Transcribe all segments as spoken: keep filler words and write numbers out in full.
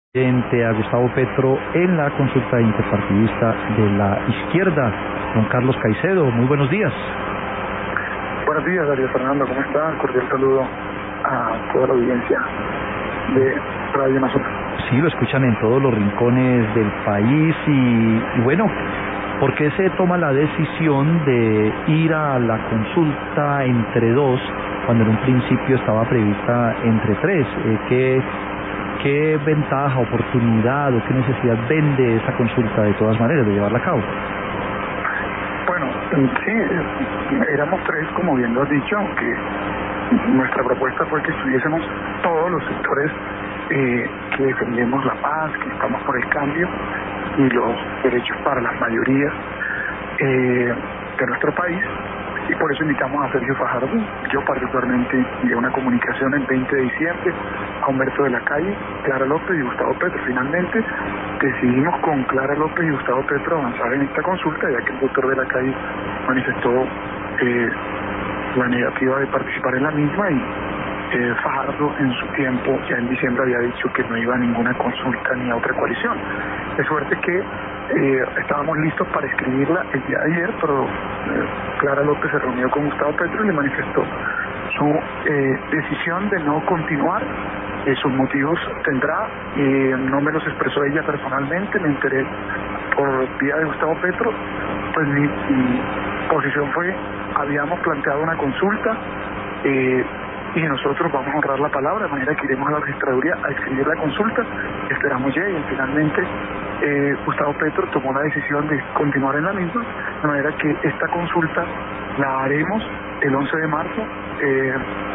Frente a Gustavo Petro en la consulta interpartidista de la izquierda. Don Carlos Caicedo, muy buenos días. Buenos días, Darío Fernando, ¿cómo está? Cordial saludo a toda la audiencia de Radio Nacional. Sí, lo escuchan en todos los rincones del país y, y bueno, ¿por qué se toma la decisión de ir a la consulta entre dos cuando en un principio estaba prevista entre tres? Eh, ¿qué, ¿Qué ventaja, oportunidad o qué necesidad vende esa consulta de todas maneras de llevarla a cabo? Bueno, sí, éramos tres, como bien lo has dicho, aunque nuestra propuesta fue que estuviésemos todos los sectores eh, que defendemos la paz, que estamos por el cambio y los derechos para las mayorías eh, de nuestro país, y por eso invitamos a Sergio Fajardo. Yo particularmente envié una comunicación el veinte de diciembre a Humberto de la Calle, Clara López y Gustavo Petro. Finalmente decidimos con Clara López y Gustavo Petro avanzar en esta consulta, ya que el doctor de la Calle manifestó eh, la negativa de participar en la misma, y eh, Fajardo en su tiempo, ya en diciembre, había dicho que no iba a ninguna consulta ni a otra coalición. De suerte que eh, estábamos listos para escribirla el día de ayer, pero eh, Clara López se reunió con Gustavo Petro y le manifestó su eh, decisión de no continuar. Eh, sus motivos tendrá, eh, no me los expresó ella personalmente, me enteré por vía de Gustavo Petro. Pues mi, mi posición fue: habíamos planteado una consulta eh, y nosotros vamos a honrar la palabra, de manera que iremos a la registraduría a escribir la consulta, esperamos lleguen. Finalmente eh, Gustavo Petro tomó la decisión de continuar en la misma, de manera que esta consulta la haremos el once de marzo, eh,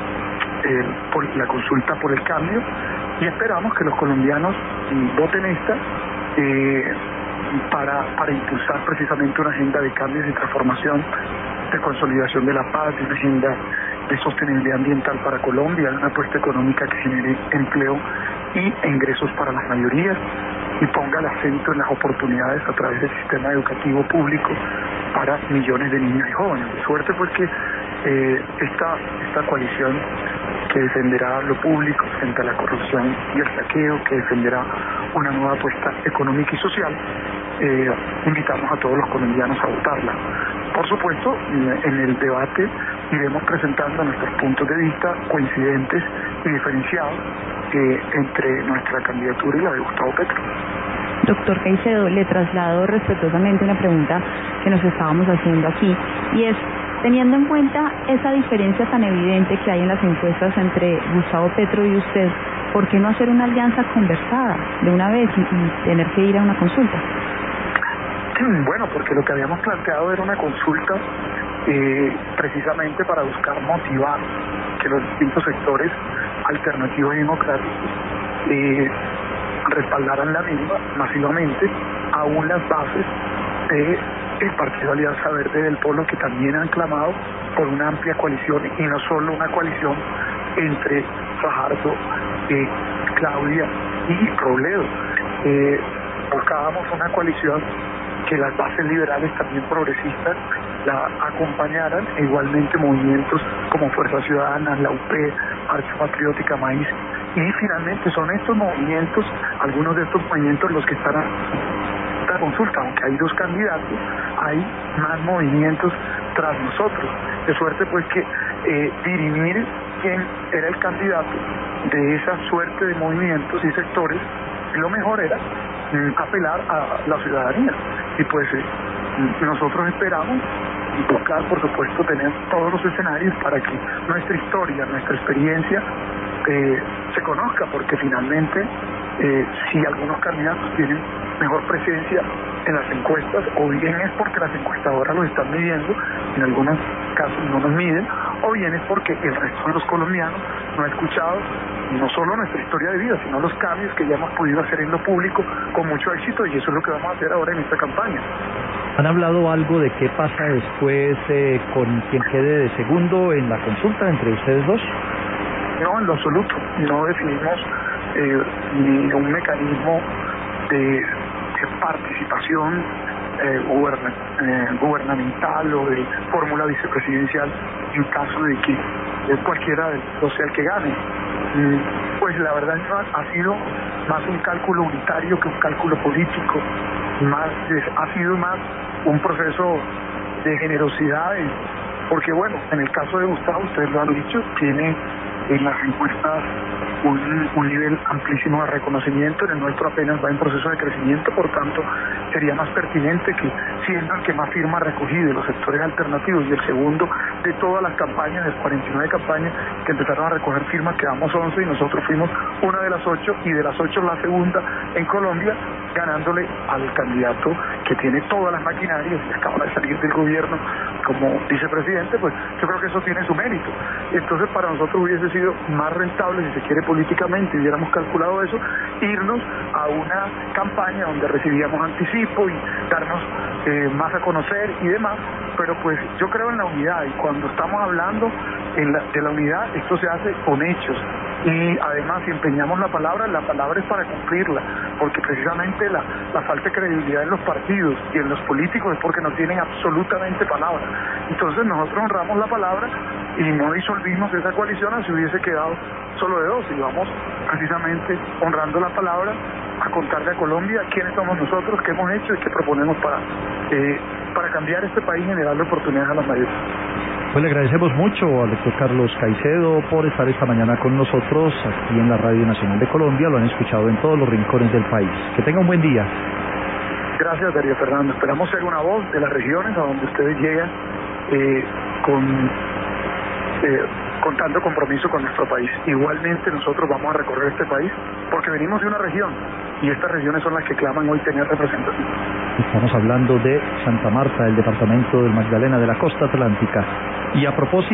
eh, por la consulta por el cambio, y esperamos que los colombianos voten esta eh, para, para impulsar precisamente una agenda de cambios y transformación, de consolidación de la paz, de una agenda de sostenibilidad ambiental para Colombia, de una apuesta económica que genere empleo y ingresos para las mayorías, y ponga el acento en las oportunidades a través del sistema educativo público para millones de niños y jóvenes. De suerte pues que eh, esta, esta coalición que defenderá lo público frente a la corrupción y el saqueo, que defenderá una nueva apuesta económica y social, eh, invitamos a todos los colombianos a votarla. Por supuesto, en el debate iremos presentando nuestros puntos de vista coincidentes y diferenciados eh, entre nuestra candidatura y la de Gustavo Petro. Doctor Caicedo, le traslado respetuosamente una pregunta que nos estábamos haciendo aquí, y es: teniendo en cuenta esa diferencia tan evidente que hay en las encuestas entre Gustavo Petro y usted, ¿por qué no hacer una alianza conversada de una vez y, y tener que ir a una consulta? Bueno, porque lo que habíamos planteado era una consulta eh, precisamente para buscar motivar que los distintos sectores alternativos y democráticos eh, respaldaran la misma masivamente, aún las bases de el Partido Alianza Verde del Polo, que también han clamado por una amplia coalición, y no solo una coalición entre Fajardo, eh, Claudia y Robledo. Eh, buscábamos una coalición que las bases liberales, también progresistas, la acompañaran, e igualmente movimientos como Fuerza Ciudadana, la U P, Marcha Patriótica, Maíz, y finalmente son estos movimientos, algunos de estos movimientos los que están a esta consulta. Aunque hay dos candidatos, hay más movimientos tras nosotros, de suerte pues que eh, dirimir quién era el candidato de esa suerte de movimientos y sectores, lo mejor era mm, apelar a la ciudadanía. Y pues eh, nosotros esperamos buscar, por supuesto, tener todos los escenarios para que nuestra historia, nuestra experiencia eh, se conozca, porque finalmente eh, si algunos candidatos tienen mejor presencia en las encuestas, o bien es porque las encuestadoras los están midiendo, en algunos casos no nos miden, o bien es porque el resto de los colombianos no ha escuchado no solo nuestra historia de vida, sino los cambios que ya hemos podido hacer en lo público con mucho éxito, y eso es lo que vamos a hacer ahora en esta campaña. ¿Han hablado algo de qué pasa después eh, con quien quede de segundo en la consulta entre ustedes dos? No, en lo absoluto. No definimos eh, ni un mecanismo de, de participación eh, guberna, eh, gubernamental o de fórmula vicepresidencial en caso de que eh, cualquiera de los sea el que gane. pues la verdad ha sido más un cálculo unitario que un cálculo político, más ha sido más un proceso de generosidad, porque bueno, en el caso de Gustavo, ustedes lo han dicho, tiene en las encuestas un, un nivel amplísimo de reconocimiento, en el nuestro apenas va en proceso de crecimiento, por tanto sería más pertinente que siendo el que más firmas recogí de los sectores alternativos y el segundo de todas las campañas, de cuarenta y nueve campañas que empezaron a recoger firmas, quedamos once y nosotros fuimos una de las ocho y de las ocho la segunda en Colombia, ganándole al candidato que tiene todas las maquinarias y acaba de salir del gobierno como vicepresidente. Pues yo creo que eso tiene su mérito. Entonces para nosotros hubiese sido más rentable, si se quiere políticamente, hubiéramos calculado eso, irnos a una campaña donde recibíamos anticipo y darnos eh, más a conocer y demás, pero pues yo creo en la unidad, y cuando estamos hablando en la, de la unidad, esto se hace con hechos, y además si empeñamos la palabra, la palabra es para cumplirla, porque precisamente la, la falta de credibilidad en los partidos y en los políticos es porque no tienen absolutamente palabra. Entonces nosotros honramos la palabra y no disolvimos esa coalición, así hubiese quedado solo de dos, y vamos precisamente honrando la palabra a contarle a Colombia quiénes somos nosotros, qué hemos hecho y qué proponemos para, eh, para cambiar este país y generarle oportunidades a las mayores. Pues le agradecemos mucho al doctor Carlos Caicedo por estar esta mañana con nosotros aquí en la Radio Nacional de Colombia. Lo han escuchado en todos los rincones del país. Que tenga un buen día. Gracias, Darío Fernando. Esperamos ser una voz de las regiones a donde ustedes llegan eh, con, eh, con tanto compromiso con nuestro país. Igualmente nosotros vamos a recorrer este país porque venimos de una región y estas regiones son las que claman hoy tener representación. Estamos hablando de Santa Marta, el departamento del Magdalena, de la costa atlántica. Y a propósito